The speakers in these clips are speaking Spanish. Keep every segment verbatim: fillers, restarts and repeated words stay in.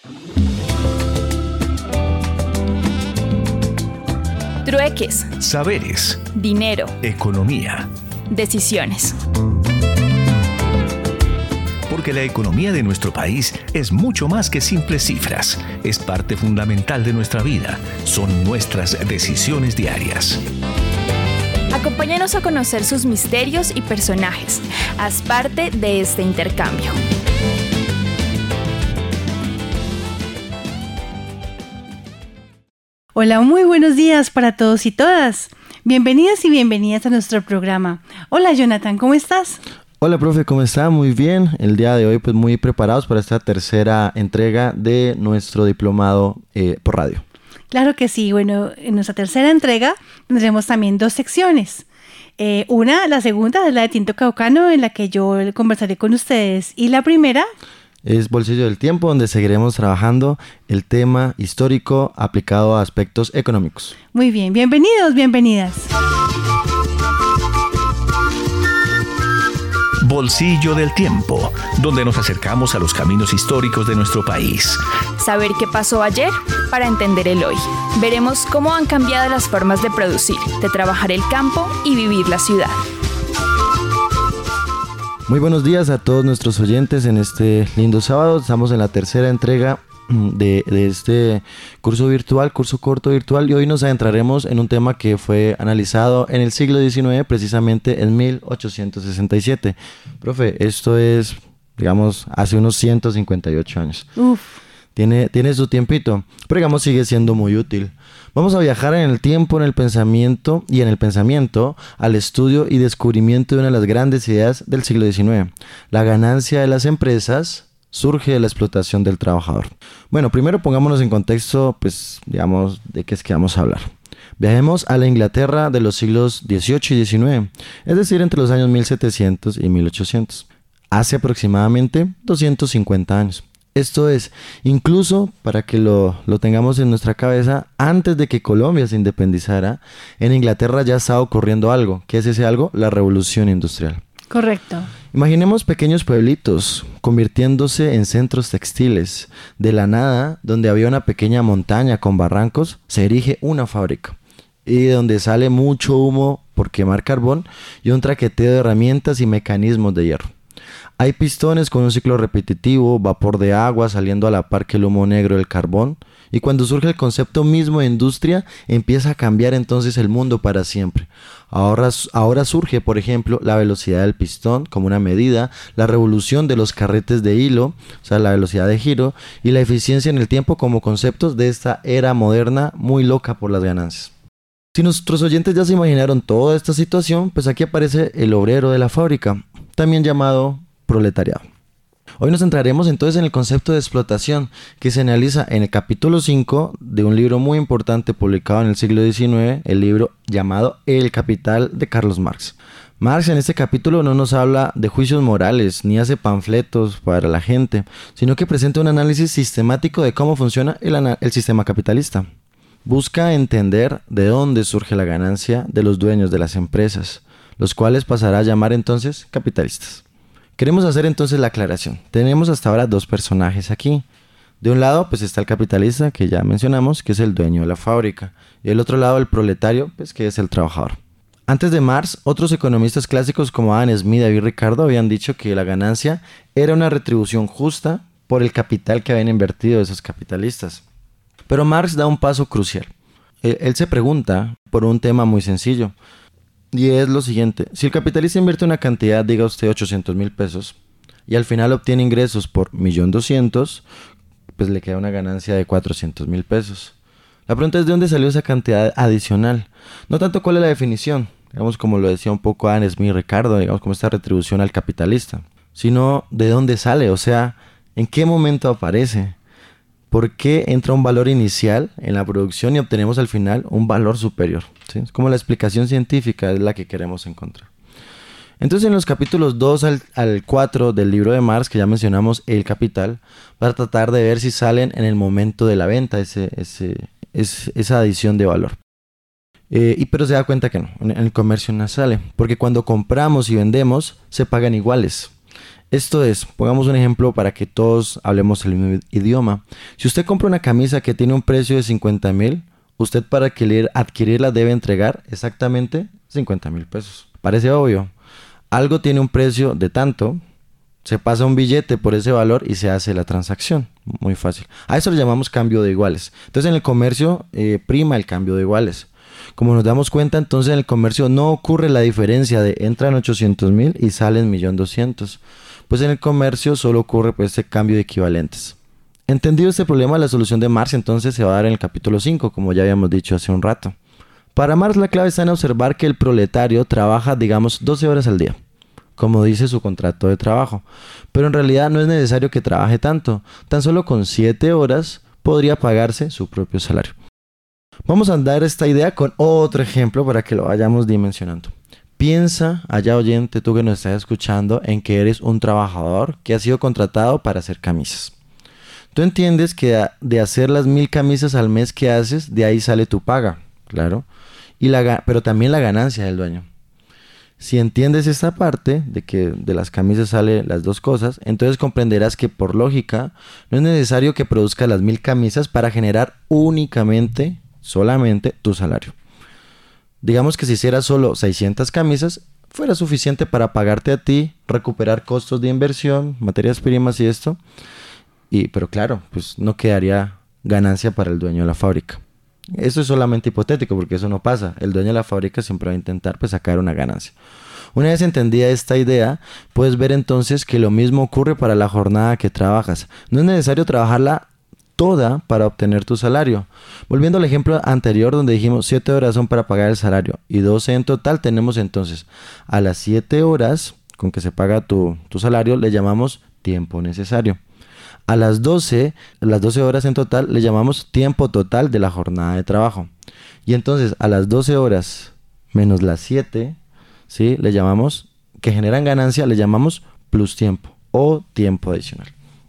Trueques, Saberes, dinero, economía. decisiones. Porque la economía de nuestro país es mucho más que simples cifras. Es parte fundamental de nuestra vida. Son nuestras decisiones diarias. Acompáñanos a conocer sus misterios y personajes. Haz parte de este intercambio. Hola, muy buenos días para todos y todas. Bienvenidas y bienvenidas a nuestro programa. Hola Jonathan, ¿cómo estás? Hola, profe, ¿cómo está? Muy bien. El día de hoy, pues muy preparados para esta tercera entrega de nuestro diplomado eh, por radio. Claro que sí. Bueno, en nuestra tercera entrega tendremos también dos secciones. Eh, una, la segunda es la de Tinto Caucano, en la que yo conversaré con ustedes. Y la primera es Bolsillo del Tiempo, donde seguiremos trabajando el tema histórico aplicado a aspectos económicos. Muy bien, bienvenidos, bienvenidas. Bolsillo del Tiempo, donde nos acercamos a los caminos históricos de nuestro país. Saber qué pasó ayer para entender el hoy. Veremos cómo han cambiado las formas de producir, de trabajar el campo y vivir la ciudad. Muy buenos días a todos nuestros oyentes en este lindo sábado. Estamos en la tercera entrega de, de este curso virtual, curso corto virtual, y hoy nos adentraremos en un tema que fue analizado en el siglo diecinueve, precisamente en mil ochocientos sesenta y siete. Profe, esto es, digamos, hace unos ciento cincuenta y ocho años. Uf. Tiene, tiene su tiempito, pero digamos sigue siendo muy útil. Vamos a viajar en el tiempo, en el pensamiento y en el pensamiento al estudio y descubrimiento de una de las grandes ideas del siglo diecinueve. La ganancia de las empresas surge de la explotación del trabajador. Bueno, primero pongámonos en contexto, pues, digamos, de qué es que vamos a hablar. Viajemos a la Inglaterra de los siglos dieciocho y diecinueve, es decir, entre los años mil setecientos y mil ochocientos. Hace aproximadamente doscientos cincuenta años. Esto es, incluso para que lo, lo tengamos en nuestra cabeza, antes de que Colombia se independizara, en Inglaterra ya estaba ocurriendo algo. ¿Qué es ese algo? La revolución industrial. Correcto. Imaginemos pequeños pueblitos convirtiéndose en centros textiles. De la nada, donde había una pequeña montaña con barrancos, se erige una fábrica. Y de donde sale mucho humo por quemar carbón y un traqueteo de herramientas y mecanismos de hierro. Hay pistones con un ciclo repetitivo, vapor de agua saliendo a la par que el humo negro del carbón. Y cuando surge el concepto mismo de industria, empieza a cambiar entonces el mundo para siempre. Ahora, ahora surge, por ejemplo, la velocidad del pistón como una medida, la revolución de los carretes de hilo, o sea, la velocidad de giro, y la eficiencia en el tiempo como conceptos de esta era moderna muy loca por las ganancias. Si nuestros oyentes ya se imaginaron toda esta situación, pues aquí aparece el obrero de la fábrica, también llamado proletariado. Hoy nos centraremos entonces en el concepto de explotación, que se analiza en el capítulo cinco de un libro muy importante publicado en el siglo diecinueve, el libro llamado El Capital de Carlos Marx. Marx en este capítulo no nos habla de juicios morales ni hace panfletos para la gente, sino que presenta un análisis sistemático de cómo funciona el, el sistema capitalista. Busca entender de dónde surge la ganancia de los dueños de las empresas, los cuales pasará a llamar entonces capitalistas. Queremos hacer entonces la aclaración. Tenemos hasta ahora dos personajes aquí. De un lado pues está el capitalista, que ya mencionamos, que es el dueño de la fábrica. Y del otro lado el proletario, pues que es el trabajador. Antes de Marx, otros economistas clásicos como Adam Smith y David Ricardo habían dicho que la ganancia era una retribución justa por el capital que habían invertido esos capitalistas. Pero Marx da un paso crucial. Él, él se pregunta por un tema muy sencillo. Y es lo siguiente, si el capitalista invierte una cantidad, diga usted ochocientos mil pesos, y al final obtiene ingresos por un millón doscientos mil, pues le queda una ganancia de cuatrocientos mil pesos. La pregunta es de dónde salió esa cantidad adicional. No tanto cuál es la definición, digamos como lo decía un poco Adam Smith y Ricardo, digamos como esta retribución al capitalista, sino de dónde sale, o sea, en qué momento aparece. ¿Por qué entra un valor inicial en la producción y obtenemos al final un valor superior? ¿Sí? Es como la explicación científica es la que queremos encontrar. Entonces en los capítulos dos al, al cuatro del libro de Marx, que ya mencionamos, El Capital, para tratar de ver si salen en el momento de la venta ese, ese, ese, esa adición de valor. Eh, y pero se da cuenta que no, en el comercio no sale, porque cuando compramos y vendemos se pagan iguales. Esto es, pongamos un ejemplo para que todos hablemos el mismo idioma. Si usted compra una camisa que tiene un precio de cincuenta mil, usted para adquirirla debe entregar exactamente cincuenta mil pesos. Parece obvio. Algo tiene un precio de tanto, se pasa un billete por ese valor y se hace la transacción. Muy fácil. A eso le llamamos cambio de iguales. Entonces en el comercio eh, prima el cambio de iguales. Como nos damos cuenta, entonces en el comercio no ocurre la diferencia de entran ochocientos mil y salen un millón doscientos mil. Pues en el comercio solo ocurre pues, este cambio de equivalentes. Entendido este problema, la solución de Marx entonces se va a dar en el capítulo cinco, como ya habíamos dicho hace un rato. Para Marx la clave está en observar que el proletario trabaja, digamos, doce horas al día, como dice su contrato de trabajo. Pero en realidad no es necesario que trabaje tanto. Tan solo con siete horas podría pagarse su propio salario. Vamos a dar esta idea con otro ejemplo para que lo vayamos dimensionando. Piensa, allá oyente, tú que nos estás escuchando, en que eres un trabajador que ha sido contratado para hacer camisas. Tú entiendes que de hacer las mil camisas al mes que haces, de ahí sale tu paga, claro, y la, pero también la ganancia del dueño. Si entiendes esta parte de que de las camisas salen las dos cosas, entonces comprenderás que por lógica no es necesario que produzcas las mil camisas para generar únicamente, solamente tu salario. Digamos que si hicieras solo seiscientas camisas, fuera suficiente para pagarte a ti, recuperar costos de inversión, materias primas y esto. Y, pero claro, pues no quedaría ganancia para el dueño de la fábrica. Eso es solamente hipotético porque eso no pasa. El dueño de la fábrica siempre va a intentar pues, sacar una ganancia. Una vez entendida esta idea, puedes ver entonces que lo mismo ocurre para la jornada que trabajas. No es necesario trabajarla toda para obtener tu salario. Volviendo al ejemplo anterior donde dijimos siete horas son para pagar el salario y doce en total, tenemos entonces a las siete horas con que se paga tu, tu salario le llamamos tiempo necesario. A las doce, las doce horas en total le llamamos tiempo total de la jornada de trabajo. Y entonces a las doce horas menos las siete, ¿sí? Le llamamos, que generan ganancia, le llamamos plus tiempo o tiempo adicional.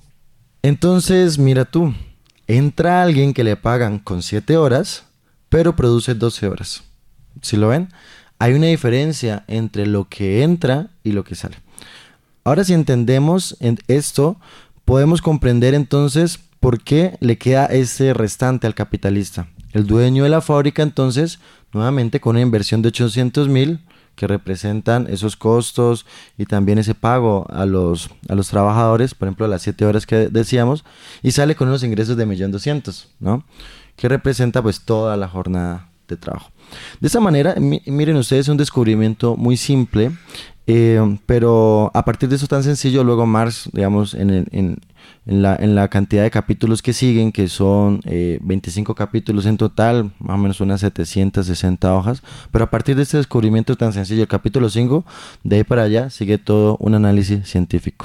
Entonces, mira tú, entra alguien que le pagan con siete horas, pero produce doce horas. ¿Sí lo ven? Hay una diferencia entre lo que entra y lo que sale. Ahora, si entendemos esto, podemos comprender entonces por qué le queda ese restante al capitalista. El dueño de la fábrica entonces, nuevamente con una inversión de ochocientos mil, que representan esos costos y también ese pago a los, a los trabajadores, por ejemplo las siete horas que decíamos, y sale con unos ingresos de un millón doscientos mil, ¿no? Que representa pues toda la jornada de trabajo. De esa manera, mi, miren ustedes, un descubrimiento muy simple, eh, pero a partir de eso tan sencillo, luego Marx, digamos, en, el, en, en, la, en la cantidad de capítulos que siguen, que son eh, veinticinco capítulos en total, más o menos unas setecientas sesenta hojas, pero a partir de este descubrimiento tan sencillo, el capítulo cinco, de ahí para allá sigue todo un análisis científico.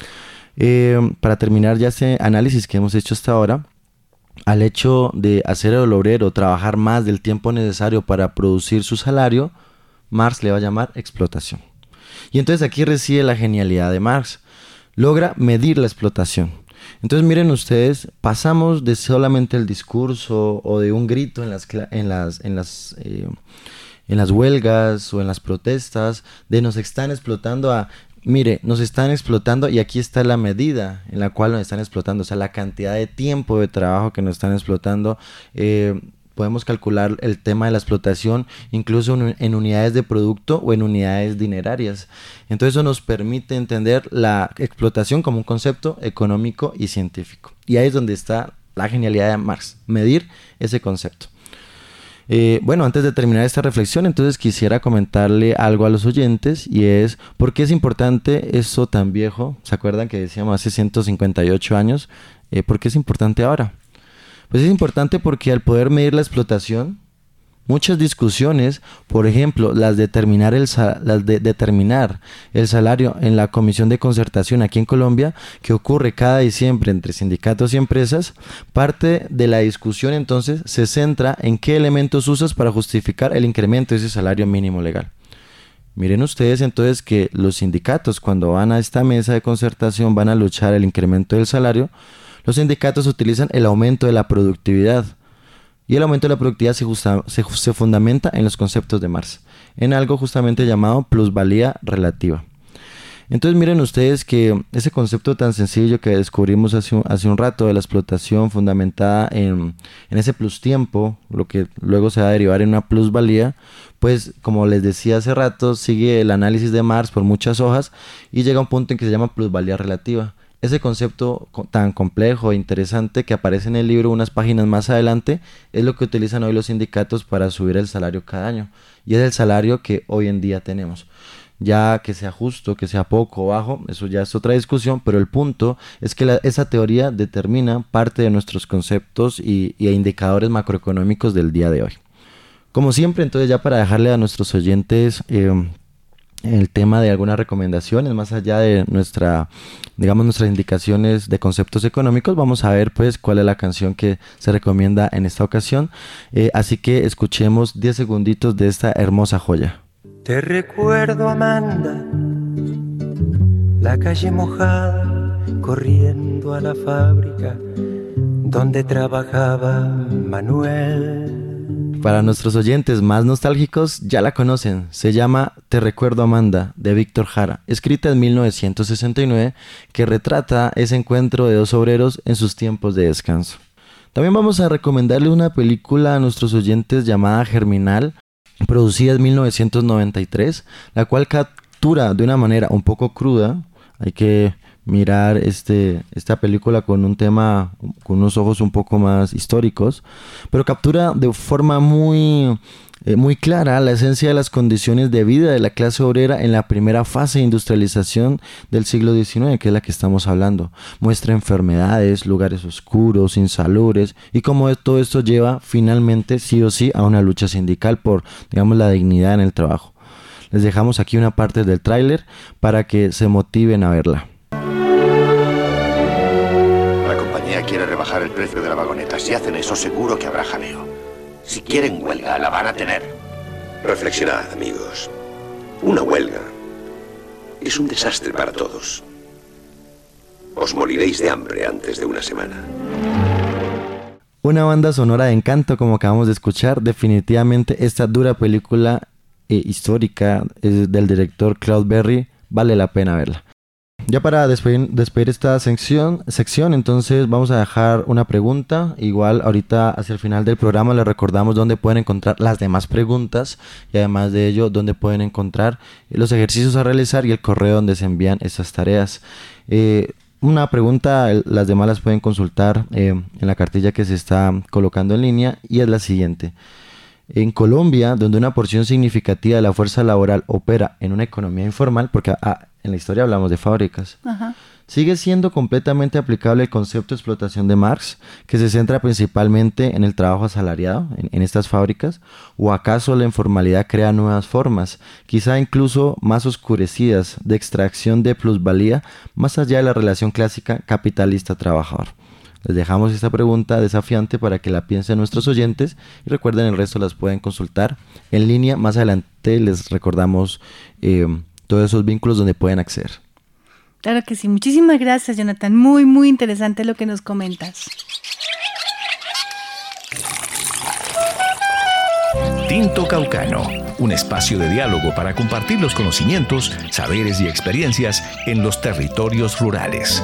Eh, para terminar ya ese análisis que hemos hecho hasta ahora, al hecho de hacer al obrero trabajar más del tiempo necesario para producir su salario, Marx le va a llamar explotación. Y entonces aquí reside la genialidad de Marx. Logra medir la explotación. Entonces miren ustedes, pasamos de solamente el discurso o de un grito en las, en las, en las, eh, en las huelgas o en las protestas, de nos están explotando a... Mire, nos están explotando y aquí está la medida en la cual nos están explotando, o sea, la cantidad de tiempo de trabajo que nos están explotando. Eh, podemos calcular el tema de la explotación incluso en, en unidades de producto o en unidades dinerarias. Entonces eso nos permite entender la explotación como un concepto económico y científico. Y ahí es donde está la genialidad de Marx, medir ese concepto. Eh, bueno, antes de terminar esta reflexión, entonces quisiera comentarle algo a los oyentes y es ¿por qué es importante eso tan viejo? ¿Se acuerdan que decíamos hace ciento cincuenta y ocho años? Eh, ¿Por qué es importante ahora? Pues es importante porque al poder medir la explotación, muchas discusiones, por ejemplo, las de determinar el, las de determinar el salario en la Comisión de Concertación aquí en Colombia, que ocurre cada diciembre entre sindicatos y empresas, parte de la discusión entonces se centra en qué elementos usas para justificar el incremento de ese salario mínimo legal. Miren ustedes entonces que los sindicatos cuando van a esta mesa de concertación van a luchar el incremento del salario, los sindicatos utilizan el aumento de la productividad. Y el aumento de la productividad se, justa, se, se fundamenta en los conceptos de Marx, en algo justamente llamado plusvalía relativa. Entonces miren ustedes que ese concepto tan sencillo que descubrimos hace un, hace un rato de la explotación fundamentada en, en ese plus tiempo, lo que luego se va a derivar en una plusvalía, pues como les decía hace rato, sigue el análisis de Marx por muchas hojas y llega a un punto en que se llama plusvalía relativa. Ese concepto tan complejo e interesante que aparece en el libro unas páginas más adelante es lo que utilizan hoy los sindicatos para subir el salario cada año, y es el salario que hoy en día tenemos. Ya que sea justo, que sea poco o bajo, eso ya es otra discusión, pero el punto es que la, esa teoría determina parte de nuestros conceptos y, y indicadores macroeconómicos del día de hoy. Como siempre, entonces ya para dejarle a nuestros oyentes eh, el tema de algunas recomendaciones, más allá de nuestra, digamos, nuestras indicaciones de conceptos económicos, vamos a ver pues cuál es la canción que se recomienda en esta ocasión. Eh, así que escuchemos diez segunditos de esta hermosa joya. Te recuerdo, Amanda, la calle mojada, corriendo a la fábrica donde trabajaba Manuel. Para nuestros oyentes más nostálgicos, ya la conocen. Se llama Te recuerdo, Amanda, de Víctor Jara, escrita en mil novecientos sesenta y nueve, que retrata ese encuentro de dos obreros en sus tiempos de descanso. También vamos a recomendarle una película a nuestros oyentes llamada Germinal, producida en mil novecientos noventa y tres, la cual captura de una manera un poco cruda. Hay que mirar este, esta película con un tema, con unos ojos un poco más históricos, pero captura de forma muy, eh, muy clara la esencia de las condiciones de vida de la clase obrera en la primera fase de industrialización del siglo diecinueve, que es la que estamos hablando. Muestra enfermedades, lugares oscuros, insalubres, y cómo todo esto lleva finalmente sí o sí a una lucha sindical por, digamos, la dignidad en el trabajo. Les dejamos aquí una parte del tráiler para que se motiven a verla. Quiere rebajar el precio de la vagoneta. Si hacen eso, seguro que habrá jaleo. Si quieren huelga, la van a tener. Reflexionad, amigos. Una huelga es un desastre para todos. Os moriréis de hambre antes de una semana. Una banda sonora de encanto, como acabamos de escuchar. Definitivamente esta dura película eh, histórica eh, del director Claude Berry vale la pena verla. Ya para despedir, despedir esta sección, sección, entonces vamos a dejar una pregunta. Igual ahorita hacia el final del programa les recordamos dónde pueden encontrar las demás preguntas y además de ello dónde pueden encontrar los ejercicios a realizar y el correo donde se envían esas tareas. Eh, una pregunta, las demás las pueden consultar eh, en la cartilla que se está colocando en línea, y es la siguiente. En Colombia, donde una porción significativa de la fuerza laboral opera en una economía informal, porque ah, en la historia hablamos de fábricas, Ajá. ¿sigue siendo completamente aplicable el concepto de explotación de Marx, que se centra principalmente en el trabajo asalariado en, en estas fábricas? ¿O acaso la informalidad crea nuevas formas, quizá incluso más oscurecidas, de extracción de plusvalía más allá de la relación clásica capitalista-trabajador? Les dejamos esta pregunta desafiante para que la piensen nuestros oyentes, y recuerden, el resto las pueden consultar en línea. Más adelante les recordamos eh, todos esos vínculos donde pueden acceder. Claro que sí. Muchísimas gracias, Jonathan. Muy, muy interesante lo que nos comentas. Tinto Caucano, un espacio de diálogo para compartir los conocimientos, saberes y experiencias en los territorios rurales.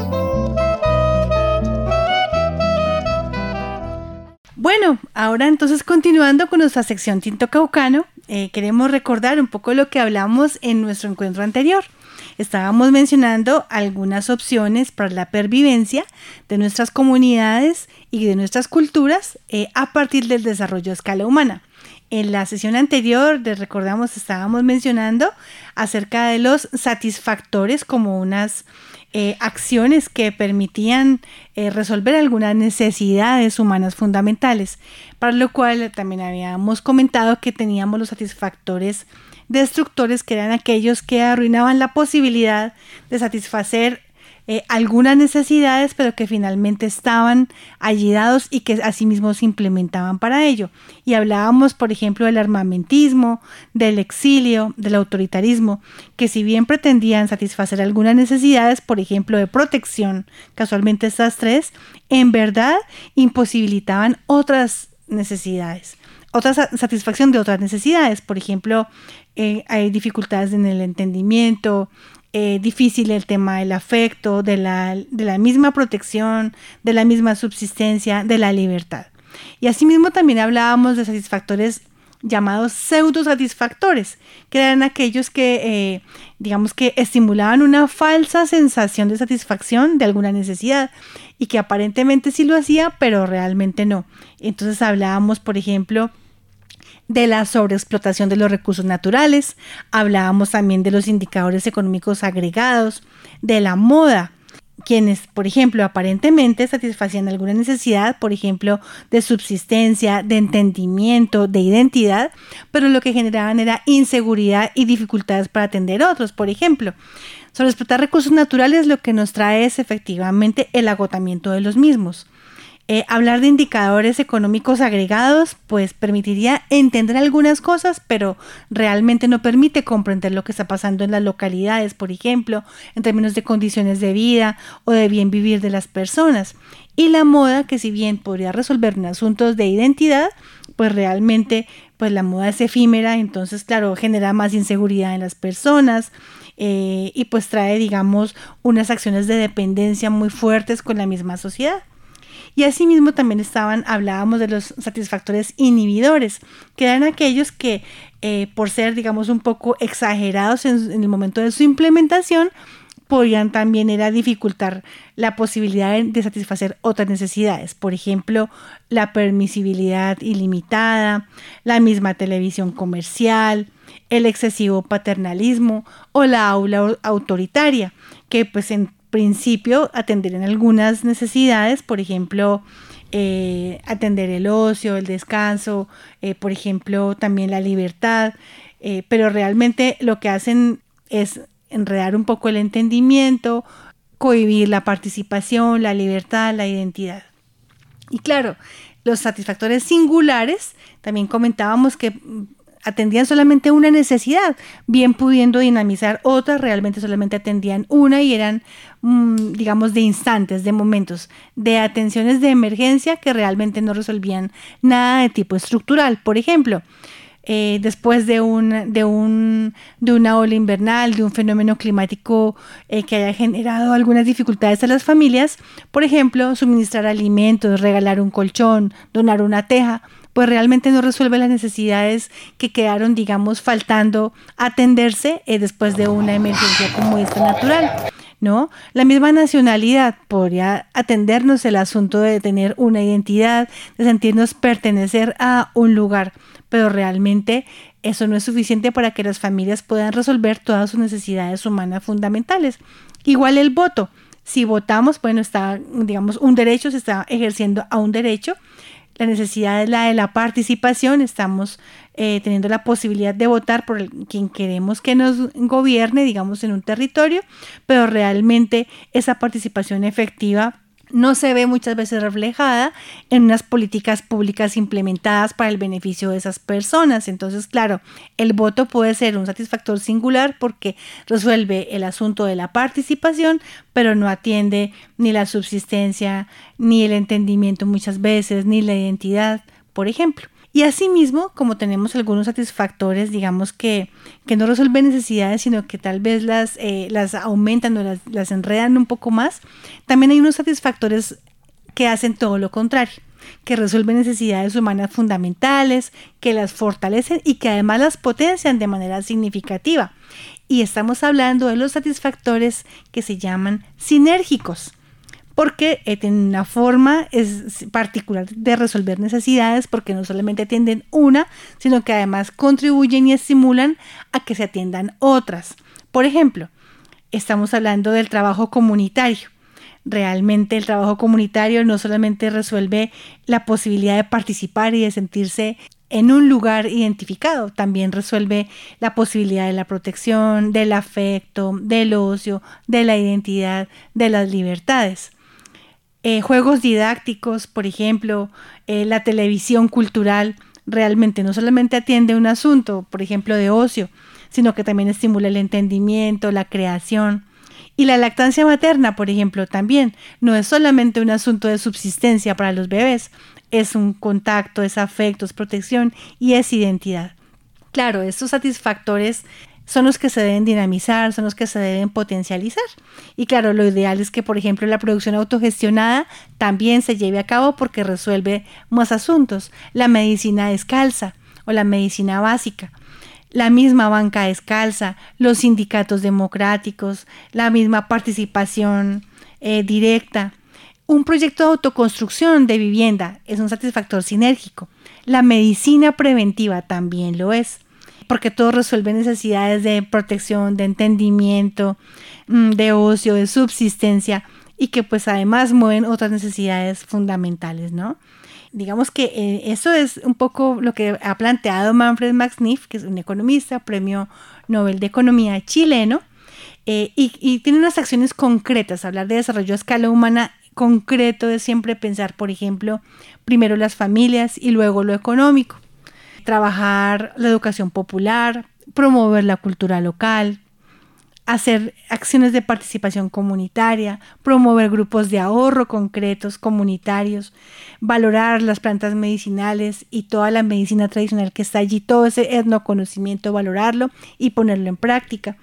Bueno, ahora entonces continuando con nuestra sección Tinto Caucano, eh, queremos recordar un poco lo que hablamos en nuestro encuentro anterior. Estábamos mencionando algunas opciones para la pervivencia de nuestras comunidades y de nuestras culturas eh, a partir del desarrollo a escala humana. En la sesión anterior, les recordamos, estábamos mencionando acerca de los satisfactores como unas eh, acciones que permitían eh, resolver algunas necesidades humanas fundamentales, para lo cual también habíamos comentado que teníamos los satisfactores destructores, que eran aquellos que arruinaban la posibilidad de satisfacer Eh, algunas necesidades, pero que finalmente estaban allí dados y que asimismo se implementaban para ello. Y hablábamos, por ejemplo, del armamentismo, del exilio, del autoritarismo, que si bien pretendían satisfacer algunas necesidades, por ejemplo, de protección, casualmente estas tres, en verdad imposibilitaban otras necesidades, otra satisfacción de otras necesidades. Por ejemplo, eh, hay dificultades en el entendimiento, eh, difícil el tema del afecto, de la, de la misma protección, de la misma subsistencia, de la libertad. Y asimismo también hablábamos de satisfactores llamados pseudosatisfactores, que eran aquellos que, eh, digamos que estimulaban una falsa sensación de satisfacción de alguna necesidad y que aparentemente sí lo hacía, pero realmente no. Entonces hablábamos, por ejemplo, de la sobreexplotación de los recursos naturales, hablábamos también de los indicadores económicos agregados, de la moda, quienes, por ejemplo, aparentemente satisfacían alguna necesidad, por ejemplo, de subsistencia, de entendimiento, de identidad, pero lo que generaban era inseguridad y dificultades para atender a otros. Por ejemplo, sobreexplotar recursos naturales lo que nos trae es efectivamente el agotamiento de los mismos. Eh, hablar de indicadores económicos agregados pues permitiría entender algunas cosas, pero realmente no permite comprender lo que está pasando en las localidades, por ejemplo, en términos de condiciones de vida o de bien vivir de las personas. Y la moda, que si bien podría resolver en asuntos de identidad, pues realmente pues la moda es efímera, entonces claro, genera más inseguridad en las personas eh, y pues trae, digamos, unas acciones de dependencia muy fuertes con la misma sociedad. Y asimismo también estaban, hablábamos de los satisfactores inhibidores, que eran aquellos que eh, por ser, digamos, un poco exagerados en, en el momento de su implementación, podían también era dificultar la posibilidad de, de satisfacer otras necesidades. Por ejemplo, la permisibilidad ilimitada, la misma televisión comercial, el excesivo paternalismo o la aula autoritaria, que pues en principio atender en algunas necesidades, por ejemplo, eh, atender el ocio, el descanso, eh, por ejemplo, también la libertad, eh, pero realmente lo que hacen es enredar un poco el entendimiento, cohibir la participación, la libertad, la identidad. Y claro, los satisfactores singulares, también comentábamos que atendían solamente una necesidad, bien pudiendo dinamizar otras, realmente solamente atendían una y eran, mmm, digamos, de instantes, de momentos, de atenciones de emergencia que realmente no resolvían nada de tipo estructural. Por ejemplo, eh, después de, un, de, un, de una ola invernal, de un fenómeno climático eh, que haya generado algunas dificultades a las familias, por ejemplo, suministrar alimentos, regalar un colchón, donar una teja, pues realmente no resuelve las necesidades que quedaron, digamos, faltando atenderse eh, después de una emergencia como esta natural, ¿no? La misma nacionalidad podría atendernos el asunto de tener una identidad, de sentirnos pertenecer a un lugar, pero realmente eso no es suficiente para que las familias puedan resolver todas sus necesidades humanas fundamentales. Igual el voto. Si votamos, bueno, está, digamos, un derecho, se está ejerciendo a un derecho. La necesidad es la de la participación, estamos eh, teniendo la posibilidad de votar por el, quien queremos que nos gobierne, digamos, en un territorio, pero realmente esa participación efectiva no se ve muchas veces reflejada en unas políticas públicas implementadas para el beneficio de esas personas. Entonces, claro, el voto puede ser un satisfactor singular porque resuelve el asunto de la participación, pero no atiende ni la subsistencia, ni el entendimiento muchas veces, ni la identidad, por ejemplo. Y asimismo, como tenemos algunos satisfactores, digamos que, que no resuelven necesidades, sino que tal vez las, eh, las aumentan o las, las enredan un poco más, también hay unos satisfactores que hacen todo lo contrario, que resuelven necesidades humanas fundamentales, que las fortalecen y que además las potencian de manera significativa. Y estamos hablando de los satisfactores que se llaman sinérgicos, porque eh, tienen una forma es particular de resolver necesidades, porque no solamente atienden una, sino que además contribuyen y estimulan a que se atiendan otras. Por ejemplo, estamos hablando del trabajo comunitario. Realmente el trabajo comunitario no solamente resuelve la posibilidad de participar y de sentirse en un lugar identificado, también resuelve la posibilidad de la protección, del afecto, del ocio, de la identidad, de las libertades. Eh, juegos didácticos, por ejemplo, eh, la televisión cultural, realmente no solamente atiende un asunto, por ejemplo, de ocio, sino que también estimula el entendimiento, la creación. Y la lactancia materna, por ejemplo, también no es solamente un asunto de subsistencia para los bebés, es un contacto, es afecto, es protección y es identidad. Claro, estos satisfactores son los que se deben dinamizar, son los que se deben potencializar. Y claro, lo ideal es que, por ejemplo, la producción autogestionada también se lleve a cabo porque resuelve más asuntos. La medicina descalza o la medicina básica. La misma banca descalza, los sindicatos democráticos, la misma participación eh, directa. Un proyecto de autoconstrucción de vivienda es un satisfactor sinérgico. La medicina preventiva también lo es, porque todo resuelve necesidades de protección, de entendimiento, de ocio, de subsistencia y que pues además mueven otras necesidades fundamentales, ¿no? Digamos que eh, eso es un poco lo que ha planteado Manfred Max Neef, que es un economista, premio Nobel de Economía chileno, eh, y, y tiene unas acciones concretas. Hablar de desarrollo a escala humana concreto es siempre pensar, por ejemplo, primero las familias y luego lo económico. Trabajar la educación popular, promover la cultura local, hacer acciones de participación comunitaria, promover grupos de ahorro concretos, comunitarios, valorar las plantas medicinales y toda la medicina tradicional que está allí, todo ese etnoconocimiento, valorarlo y ponerlo en práctica.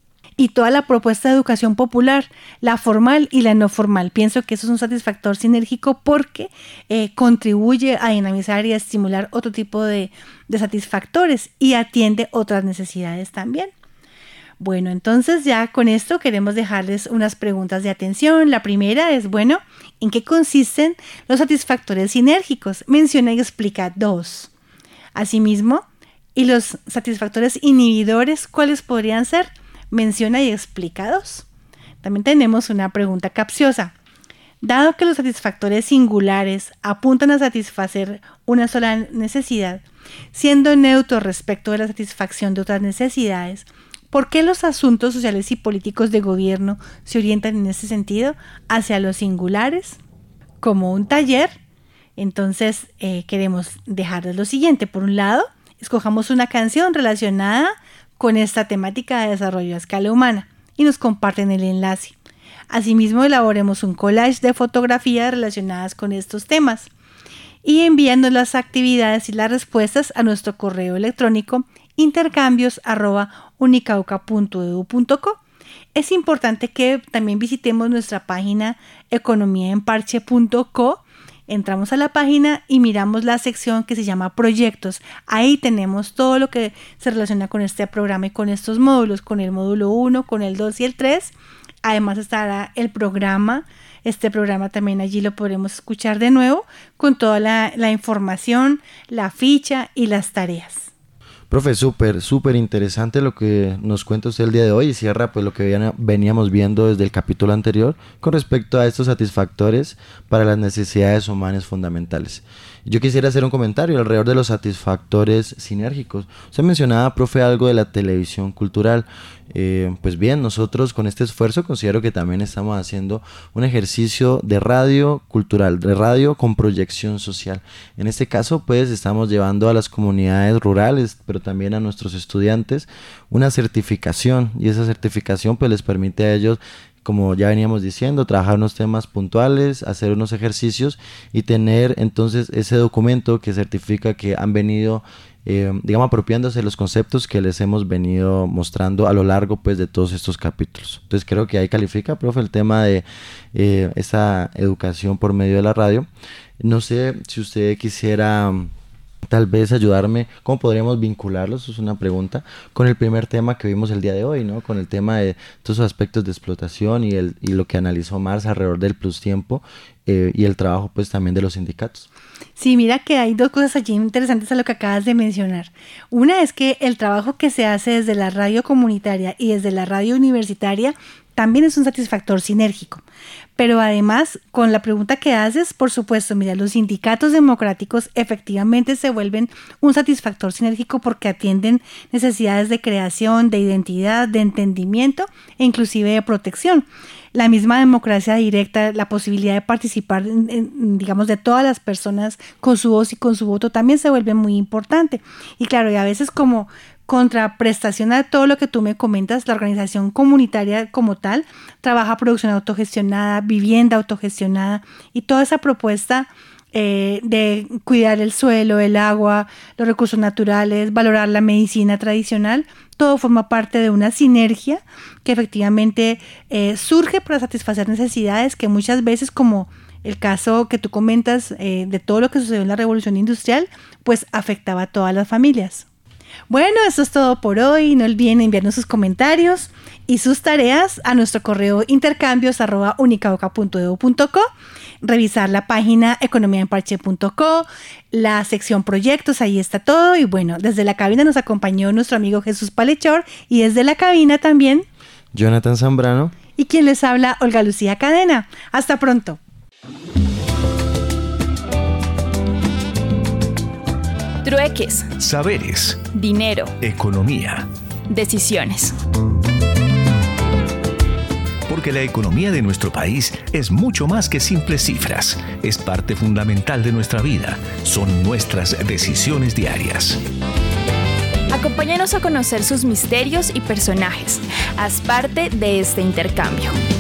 Y toda la propuesta de educación popular, la formal y la no formal. Pienso que eso es un satisfactor sinérgico porque eh, contribuye a dinamizar y a estimular otro tipo de, de satisfactores y atiende otras necesidades también. Bueno, entonces ya con esto queremos dejarles unas preguntas de atención. La primera es, bueno, ¿en qué consisten los satisfactores sinérgicos? Menciona y explica dos. Asimismo, ¿y los satisfactores inhibidores cuáles podrían ser? Menciona y explica dos. También tenemos una pregunta capciosa. Dado que los satisfactores singulares apuntan a satisfacer una sola necesidad, siendo neutros respecto de la satisfacción de otras necesidades, ¿por qué los asuntos sociales y políticos de gobierno se orientan en ese sentido hacia los singulares? Como un taller, entonces eh, queremos dejarles lo siguiente. Por un lado, escojamos una canción relacionada con esta temática de desarrollo a escala humana y nos comparten el enlace. Asimismo, elaboremos un collage de fotografías relacionadas con estos temas y enviando las actividades y las respuestas a nuestro correo electrónico intercambios arroba unicauca punto e d u punto co. Es importante que también visitemos nuestra página economía en parche punto co. Entramos a la página y miramos la sección que se llama proyectos. Ahí tenemos todo lo que se relaciona con este programa y con estos módulos, con el módulo uno, con el dos y el tres. Además estará el programa. Este programa también allí lo podremos escuchar de nuevo con toda la, la información, la ficha y las tareas. Profe, súper, súper interesante lo que nos cuenta usted el día de hoy y cierra pues lo que veníamos viendo desde el capítulo anterior con respecto a estos satisfactores para las necesidades humanas fundamentales. Yo quisiera hacer un comentario alrededor de los satisfactores sinérgicos. Usted mencionaba, profe, algo de la televisión cultural. Eh, pues bien, nosotros con este esfuerzo considero que también estamos haciendo un ejercicio de radio cultural, de radio con proyección social. En este caso, pues estamos llevando a las comunidades rurales, pero también a nuestros estudiantes, una certificación, y esa certificación pues les permite a ellos, como ya veníamos diciendo, trabajar unos temas puntuales, hacer unos ejercicios y tener entonces ese documento que certifica que han venido, eh, digamos, apropiándose de los conceptos que les hemos venido mostrando a lo largo pues de todos estos capítulos. Entonces creo que ahí califica, profe, el tema de eh, esa educación por medio de la radio. No sé si usted quisiera tal vez ayudarme, ¿cómo podríamos vincularlos? Eso es una pregunta, con el primer tema que vimos el día de hoy, ¿no? Con el tema de todos esos aspectos de explotación y, el, y lo que analizó Marx alrededor del plus tiempo eh, y el trabajo pues también de los sindicatos. Sí, mira que hay dos cosas allí interesantes a lo que acabas de mencionar. Una es que el trabajo que se hace desde la radio comunitaria y desde la radio universitaria también es un satisfactor sinérgico. Pero además, con la pregunta que haces, por supuesto, mira, los sindicatos democráticos efectivamente se vuelven un satisfactor sinérgico porque atienden necesidades de creación, de identidad, de entendimiento e inclusive de protección. La misma democracia directa, la posibilidad de participar, en, en, digamos, de todas las personas con su voz y con su voto también se vuelve muy importante. Y claro, y a veces como contraprestación a todo lo que tú me comentas, la organización comunitaria como tal trabaja producción autogestionada, vivienda autogestionada y toda esa propuesta eh, de cuidar el suelo, el agua, los recursos naturales, valorar la medicina tradicional. Todo forma parte de una sinergia que efectivamente eh, surge para satisfacer necesidades que muchas veces, como el caso que tú comentas eh, de todo lo que sucedió en la Revolución Industrial, pues afectaba a todas las familias. Bueno, eso es todo por hoy. No olviden enviarnos sus comentarios y sus tareas a nuestro correo intercambios arroba unicauca punto edu punto co, revisar la página economía en parche punto co, la sección proyectos, ahí está todo. Y bueno, desde la cabina nos acompañó nuestro amigo Jesús Palechor y desde la cabina también Jonathan Zambrano y quien les habla, Olga Lucía Cadena. Hasta pronto. Trueques, Saberes, dinero, economía. decisiones. Porque la economía de nuestro país es mucho más que simples cifras. Es parte fundamental de nuestra vida. Son nuestras decisiones diarias. Acompáñanos a conocer sus misterios y personajes. Haz parte de este intercambio.